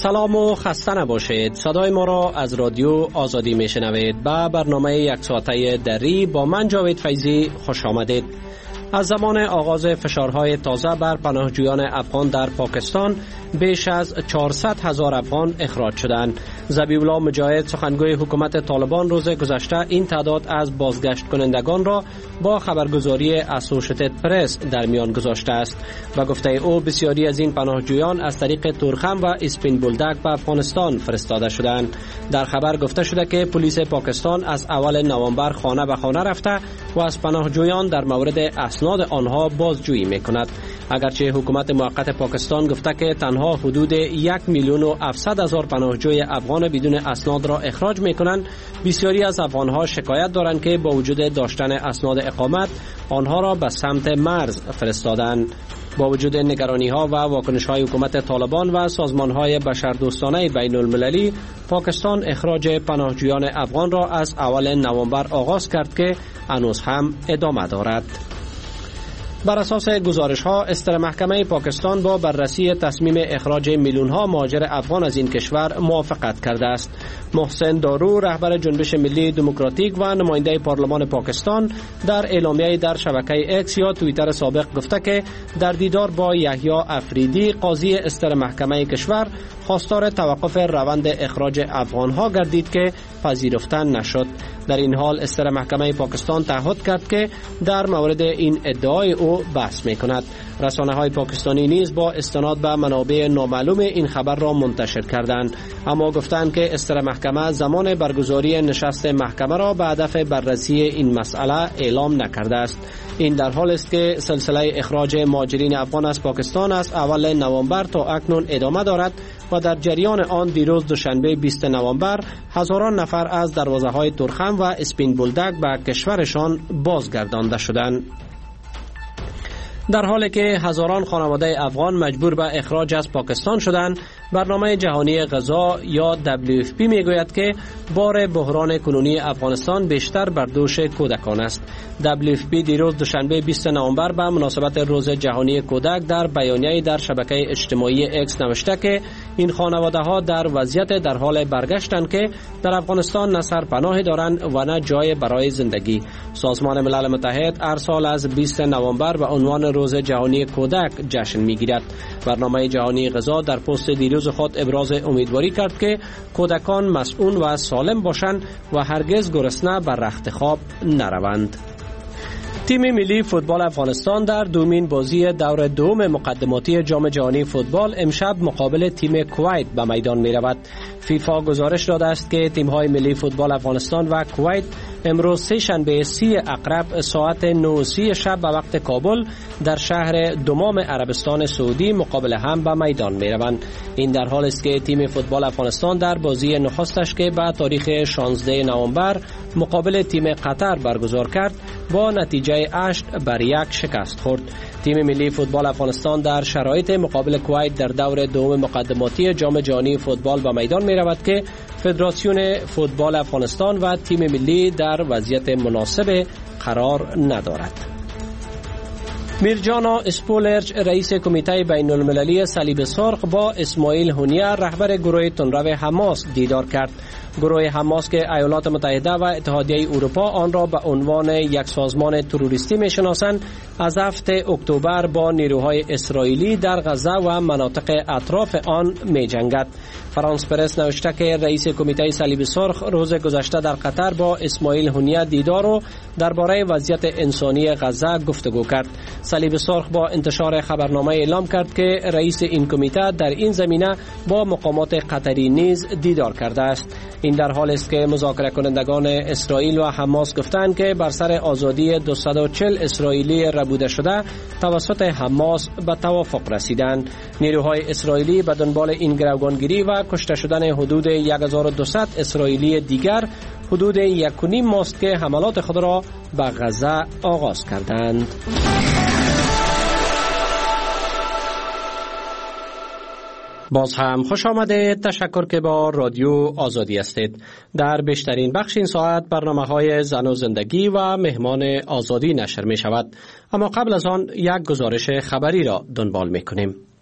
سلام و خسته نباشید. صدای ما را از رادیو آزادی میشنوید. به برنامه یک ساعته دری با من جاوید فیضی خوش آمدید. از زمان آغاز فشارهای تازه بر پناهجویان افغان در پاکستان بیش از 400,000 افغان اخراج شدند. ذبیح‌الله مجاهد سخنگوی حکومت طالبان روز گذشته این تعداد از بازگشت کنندگان را با خبرگزاری اسوشیتد پرس در میان گذاشته است. و گفته او بسیاری از این پناهجویان از طریق تورخم و اسپین بولدک به افغانستان فرستاده شدند. در خبر گفته شده که پلیس پاکستان از اول نوامبر خانه به خانه رفته و از پناهجویان در مورد اسناد آنها بازجویی میکند. اگرچه حکومت موقت پاکستان گفته که تنها حدود 1,700,000 پناهجوی افغان بدون اسناد را اخراج میکنند، بسیاری از افغانها شکایت دارند که با وجود داشتن اسناد اقامت آنها را به سمت مرز فرستادند. با وجود نگرانی‌ها و واکنش‌های حکومت طالبان و سازمان‌های بشردوستانه بین المللی، پاکستان اخراج پناهجویان افغان را از اول نوامبر آغاز کرد که هنوز هم ادامه دارد. بر اساس گزارش‌ها استر محکمه پاکستان با بررسی تصمیم اخراج میلیون‌ها مهاجر افغان از این کشور موافقت کرده است. محسن دارو رهبر جنبش ملی دموکراتیک و نماینده پارلمان پاکستان در اعلامیه‌ای در شبکه اکس یا توییتر سابق گفته که در دیدار با یحیی افریدی قاضی استر محکمه کشور خواستار توقف روند اخراج افغان‌ها گردید که پذیرفته نشد. در این حال استر محکمه پاکستان تعهد کرد که در مورد این ادعای او بحث می‌کند. رسانه‌های پاکستانی نیز با استناد به منابع نامعلوم این خبر را منتشر کردند، اما گفتند که استر محکمه زمان برگزاری نشست محکمه را به هدف بررسی این مسئله اعلام نکرده است. این در حالی است که سلسله اخراج مهاجرین افغان از پاکستان از اول نوامبر تا اکنون ادامه دارد و در جریان آن دیروز دوشنبه 20 نوامبر هزاران نفر از دروازه‌های تورخم و اسپین بولدک به کشورشان بازگردانده شدند. در حالی که هزاران خانواده افغان مجبور به اخراج از پاکستان شدند، برنامه جهانی غذا یا WFP میگوید که بار بحران کنونی افغانستان بیشتر بر دوش کودکان است. WFP دیروز دوشنبه 20 نوامبر به مناسبت روز جهانی کودک در بیانیه‌ای در شبکه اجتماعی اکس نوشته که این خانواده‌ها در وضعیت در حال برگشتند که در افغانستان نه سرپناهی دارند و نه جای برای زندگی. سازمان ملل متحد هر سال از 20 نوامبر به عنوان روز جهانی کودک جشن میگیرد. برنامه جهانی غذا در پست دیروز خود ابراز امیدواری کرد که کودکان مسئول و سالم باشند و هرگز گرسنه بر رخت خواب نروند. تیم ملی فوتبال افغانستان در دومین بازی دور دوم مقدماتی جام جهانی فوتبال امشب مقابل تیم کویت به میدان می رود. فیفا گزارش داده است که تیم‌های ملی فوتبال افغانستان و کویت امروز سه‌شنبه 30 اقرب ساعت 9:30 شب به وقت کابل در شهر دمام عربستان سعودی مقابل هم به میدان می روند. این در حالی است که تیم فوتبال افغانستان در بازی نخستش که به تاریخ 16 نوامبر مقابل تیم قطر برگزار کرد با نتیجه 8-1 شکست خورد. تیم ملی فوتبال افغانستان در شرایط مقابل کویت در دور دوم مقدماتی جام جهانی فوتبال به میدان می رود که فدراسیون فوتبال افغانستان و تیم ملی در وضعیت مناسب قرار ندارد. میرجانا اسپولرچ رئیس کمیته بین المللی صلیب سرخ با اسماعیل هونیه رهبر گروه تندرو حماس دیدار کرد. گروه حماس که ایالات متحده و اتحادیه اروپا آن را به عنوان یک سازمان تروریستی میشناسند، از 7 اکتبر با نیروهای اسرائیلی در غزه و مناطق اطراف آن می‌جنگد. فرانس پرس نوشته که رئیس کمیته صلیب سرخ روز گذشته در قطر با اسماعیل هونیه دیدار و درباره وضعیت انسانی غزه گفتگو کرد. صلیب سرخ با انتشار خبرنامه اعلام کرد که رئیس این کمیته در این زمینه با مقامات قطری نیز دیدار کرده است. این در حالی است که مذاکره کنندگان اسرائیل و حماس گفتند که بر سر آزادی 240 اسرائیلی ربوده شده توسط حماس به توافق رسیدند. نیروهای اسرائیلی به دنبال این گروگانگیری و کشته شدن حدود 1200 اسرائیلی دیگر حدود 1.5 ماست که حملات خود را به غزه آغاز کردند. باز هم خوش آمده. تشکر که با رادیو آزادی هستید. در بیشترین بخش این ساعت برنامه‌های زن و زندگی و مهمان آزادی نشر می شود، اما قبل از آن یک گزارش خبری را دنبال می کنیم.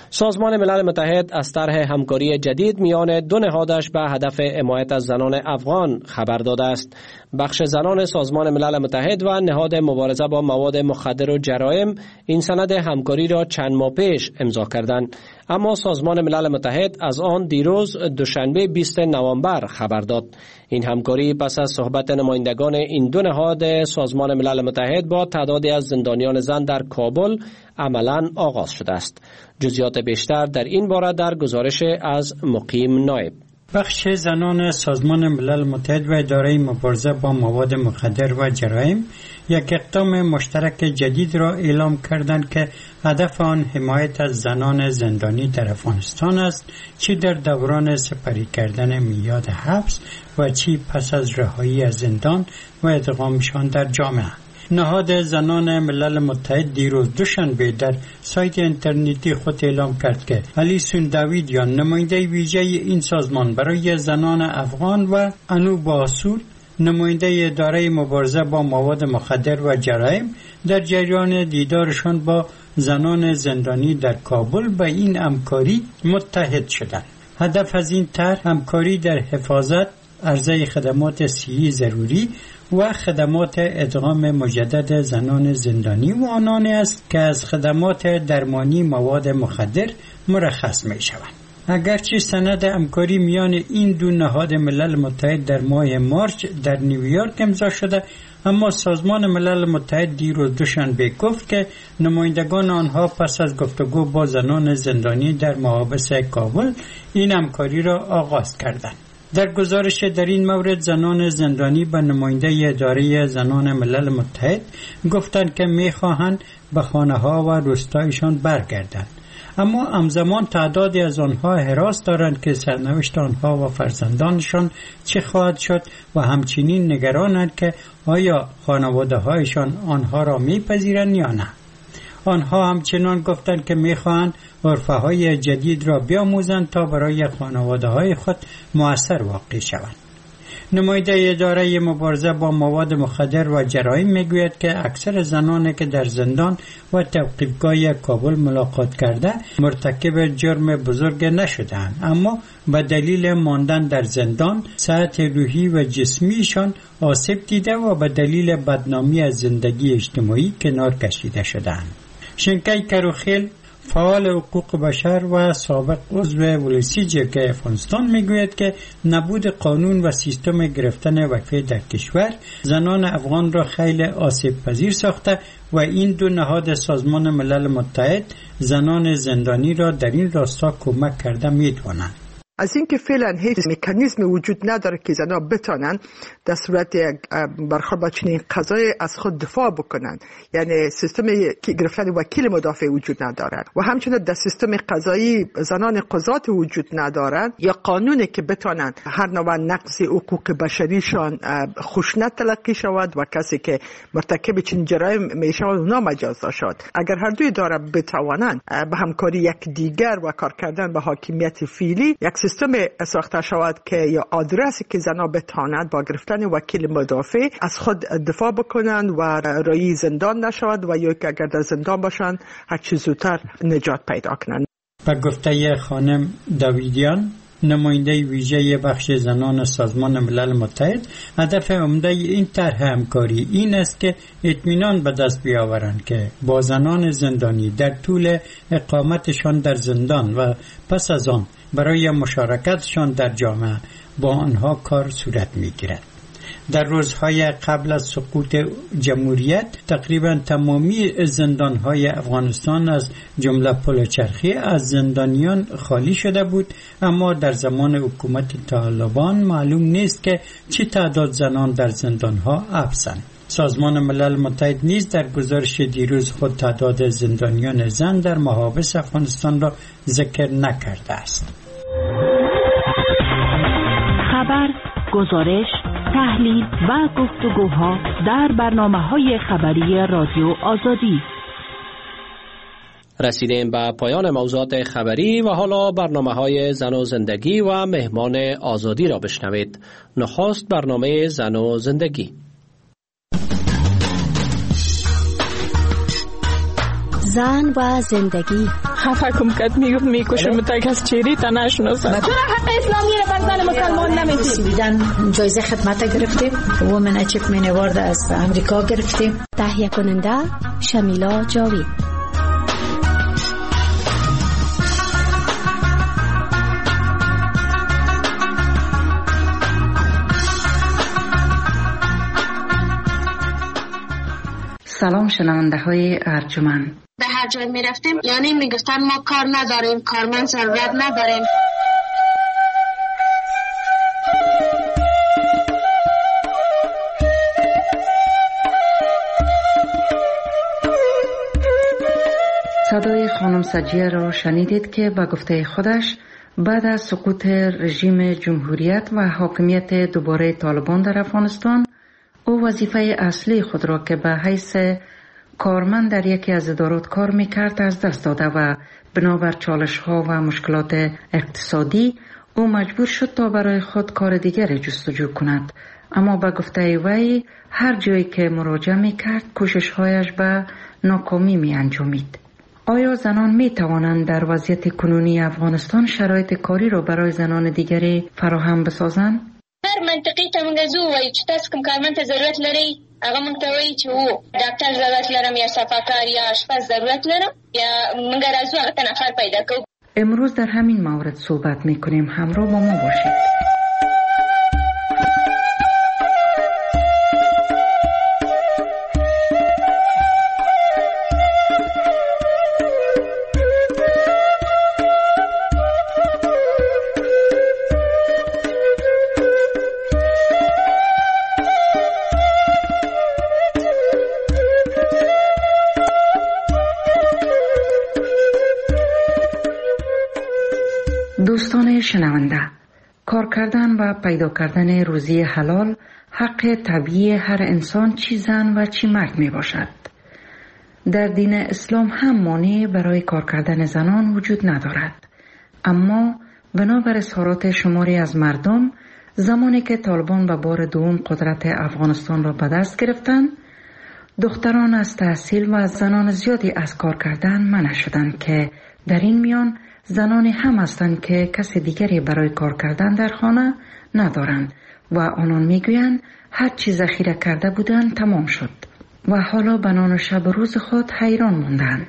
سازمان ملل متحد از طرح همکاری جدید میان دو نهادش به هدف حمایت از زنان افغان خبر داده است. بخش زنان سازمان ملل متحد و نهاد مبارزه با مواد مخدر و جرایم این سند همکاری را چند ماه پیش امضا کردند، اما سازمان ملل متحد از آن دیروز دوشنبه 20 نوامبر خبر داد. این همکاری پس از صحبت نمایندگان این دو نهاد سازمان ملل متحد با تعدادی از زندانیان زن در کابل عملاً آغاز شده است. جزئیات بیشتر در این باره در گزارش از مقیم نایب. بخش زنان سازمان ملل متحد و اداره مبارزه با مواد مخدر و جرایم یک اقدام مشترک جدید را اعلام کردند که هدف آن حمایت از زنان زندانی در افغانستان است، چی در دوران سپری کردن میاد حبس و چی پس از رهایی از زندان و ادغامشان در جامعه. نهاد زنان ملل متحد دیروز دوشنبه در سایت اینترنتی خود اعلام کرد که الیسون داویدیان، نماینده ویژه این سازمان برای زنان افغان، و انو باسول، نماینده اداره مبارزه با مواد مخدر و جرایم، در جریان دیدارشان با زنان زندانی در کابل به این همکاری متحد شدند. هدف از این طرح همکاری در حفاظت، عرضه خدمات صحی ضروری و خدمات ادغام مجدد زنان زندانی و آنانی است که از خدمات درمانی مواد مخدر مرخص می شوند. اگرچه سند همکاری میان این دو نهاد ملل متحد در ماه مارس در نیویورک امضا شده، اما سازمان ملل متحد دیروز دوشنبه گفت که نمایندگان آنها پس از گفتگو با زنان زندانی در محابس کابل این همکاری را آغاز کردند. در گزارش در این مورد زنان زندانی به نماینده اداره زنان ملل متحد گفتند که می‌خواهند به خانه‌ها و روستایشان برگردند، اما همزمان تعدادی از آنها حراس دارند که سرنوشت آنها و فرزندانشان چه خواهد شد و همچنین نگرانند که آیا خانواده‌هایشان آنها را می‌پذیرند یا نه. آنها همچنان گفتند که می‌خواهند عرفه‌های جدید را بیاموزند تا برای خانواده‌های خود مؤثر واقع شوند. نماینده اداره مبارزه با مواد مخدر و جرایم میگوید که اکثر زنانی که در زندان و توقیفگاه کابل ملاقات کرده مرتکب جرم بزرگ نشدند، اما به دلیل ماندن در زندان صحت روحی و جسمیشان آسیب دیده و به دلیل بدنامی از زندگی اجتماعی کنار کشیده شدند. شنکای کروخیل، فعال حقوق بشر و سابق عضو ولسی جرگه افغانستان میگوید که نبود قانون و سیستم گرفتن وقفه در کشور زنان افغان را خیلی آسیب پذیر ساخته و این دو نهاد سازمان ملل متحد زنان زندانی را در این راستا کمک کرده میتوانند. از اینکه فعلا هیچ مکانیزم وجود نداره که زنان بتونن در صورت برخورد با چنین قضایی از خود دفاع بکنن، یعنی سیستم گرفتن وکیل مدافع وجود ندارد و همچنین در سیستم قضایی زنان قضات وجود ندارند یا قانونی که بتونن هر نوع نقض حقوق بشریشان خشونت تلقی شود و کسی که مرتکب چنین جرایم میشه اونا مجازات شد. اگر هر دوی داره بتوانند به همکاری یک دیگر و کار کردن به حاکمیت فعلی یک سیستم ساخته شود که یا آدرسی که زنها بتوانند با گرفتن وکیل مدافع از خود دفاع بکنند و رای زندان نشود و یا که اگر در زندان باشند هر چه زودتر نجات پیدا کنند. به گفته خانم داویدیان، نماینده ویژه بخش زنان سازمان ملل متحد، هدف عمده این طرح همکاری این است که اطمینان به دست بیاورند که با زنان زندانی در طول اقامتشان در زندان و پس از آن برای مشارکتشان در جامعه با آنها کار صورت می‌گیرد. در روزهای قبل از سقوط جمهوریت تقریبا تمامی زندانهای افغانستان از جمله پلچرخی از زندانیان خالی شده بود، اما در زمان حکومت طالبان معلوم نیست که چه تعداد زنان در زندانها حبسند. سازمان ملل متحد نیز در گزارش دیروز خود تعداد زندانیان زن در محابس افغانستان را ذکر نکرده است. خبر، گزارش، تحلیل و گفتگوها در برنامه‌های خبری رادیو آزادی. رسیدیم به پایان موضوعات خبری و حالا برنامه‌های زن و زندگی و مهمان آزادی را بشنوید. نخست برنامه زن و زندگی. زن و زندگی. خفه کم کد میکشم تا کس چیری تا نشناسم. چرا حق اسلامی را بر زن مسلمان نمیدی؟ سویدن جایزه خدمت گرفتیم. وومن اچیومنت اوارد از امریکا گرفتیم. تهیه کننده شمیلا جاوید. سلام شنونده های ارجمند. به هر جای می رفتیم یعنی می گفتن ما کار نداریم، کارمند ضرورت نداریم. صدای خانم سجیه را شنیدید که به گفته خودش بعد از سقوط رژیم جمهوریت و حاکمیت دوباره طالبان در افغانستان، او وظیفه اصلی خود را که به حیث کارمند در یکی از ادارات کار میکرد از دست داده و بنابر چالش ها و مشکلات اقتصادی او مجبور شد تا برای خود کار دیگر جستجو کند. اما به گفته وی هر جایی که مراجعه میکرد کوشش هایش به ناکامی می انجامید. آیا زنان می توانند در وضعیت کنونی افغانستان شرایط کاری را برای زنان دیگری فراهم بسازند؟ هر منطقی ته مونږ زو وایو چې تاسو کوم کارمند ته ضرورت لرئ هغه مونږ ته وایي چې و ډاکټر ضرورت لرم یا صفاکار یا آشپز ضرورت لرم یا مونږ راځو هغه ته نفر پیدا کوو. امروز در همین مورد صحبت میکنیم. همراه با ما باشید. دوستان شنونده، کار کردن و پیدا کردن روزی حلال حق طبیعی هر انسان، چی زن و چی مرد می باشد. در دین اسلام هم مانع برای کار کردن زنان وجود ندارد. اما بنابر اظهارات شماری از مردم، زمانی که طالبان به بار دوم قدرت افغانستان را به دست گرفتند، دختران از تحصیل و زنان زیادی از کار کردن منع شدند که در این میان زنانی هم هستند که کس دیگری برای کار کردن در خانه ندارند و آنان میگویند هر چیز ذخیره کرده بودند تمام شد و حالا به نان شب روز خود حیران ماندند.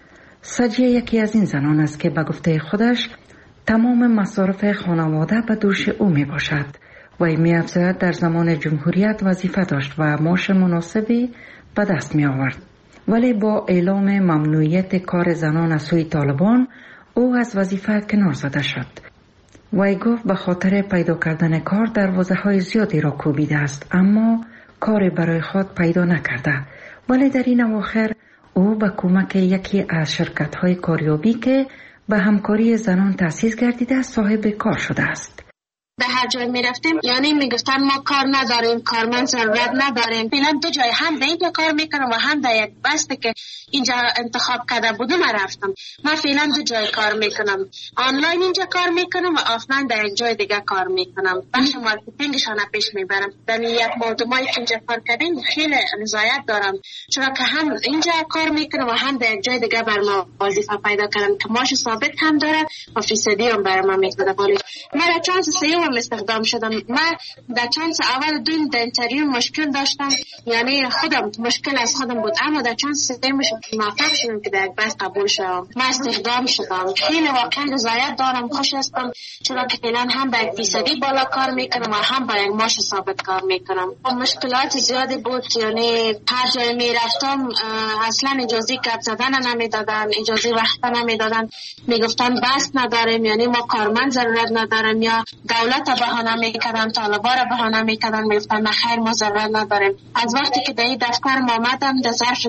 سجیه یکی از این زنان است که به گفته خودش تمام مصارف خانواده به دوش او می باشد و می افزاید در زمان جمهوریت وظیفه داشت و معاش مناسبی به دست می آورد. ولی با اعلام ممنوعیت کار زنان از سوی طالبان او از وظیفه کنار زده شد. وی گفت به خاطر پیدا کردن کار دروازه های زیادی را کوبیده است، اما کاری برای خود پیدا نکرده. ولی در این اواخر او به کمک یکی از شرکت های کاریابی که به همکاری زنان تأسیس گردیده صاحب کار شده است. به هر جای می رفتیم یعنی می گفتن ما کار نداریم، کارمند ضرورت نداریم. فعلا دو جای هم در اینجا کار میکنم و هم در یک بسته که اینجا انتخاب کرده بودم رفتم. من فعلا دو جای کار میکنم، آنلاین اینجا کار میکنم و آفلاین در یک جای دیگه کار میکنم. بخش مارکتینگشان پیش میبرم. در یک ماه که اینجا کار کردیم خیلی رضایت دارم، چرا که هم اینجا کار میکنم و هم در یک جای دیگه بر ما وظیفه پیدا کردم که معاش ثابت هم داره و فیصدی هم بر ما میده. من چانس سیوم استخدام شدم. من در چانس اول دوم در اینترویو مشکل داشتم، یعنی خودم مشکل از خودم بود، اما در چانس سوم موفق شدم که در یک بس قبول شدم. من استخدام شدم. خیلی واقعا رضایت دارم، خوش هستم، چرا که فعلا هم به فیصدی بالا کار میکنم و هم با یک معاش ثابت کار میکنم. مشکلات زیادی بود، یعنی هر جای میرفتم اصلا اجازه گپ زدن نمیدادن، اجازه وقت نمیدادن، میگفتن بس نداریم، یعنی ما کارمند ضرورت نداریم، یا دولت بهانه میکردن، طالبا را بهانه میکردن، میگفتن خیر ما ضرورت نداریم. از وقتی که در این دفتر آمدم در ظرف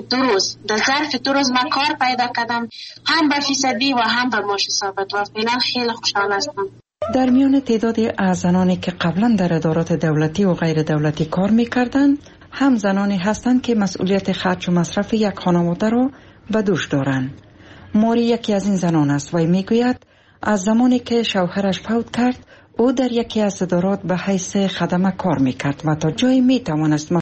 دو روز من کار پیدا کردم، هم به فیصدی و هم به معاش ثابت و فعلا خیلی خوشحال هستم. در میان تعدادی از زنانی که قبلا در ادارات دولتی و غیر دولتی کار میکردند، هم زنانی هستند که مسئولیت خرج و مصرف یک خانواده را به دوش دارند. موری یکی از این زنان است و میگوید از زمانی که شوهرش فوت کرد او در یکی از ادارات به حیث خدمه کار میکرد و تا جایی میتوانست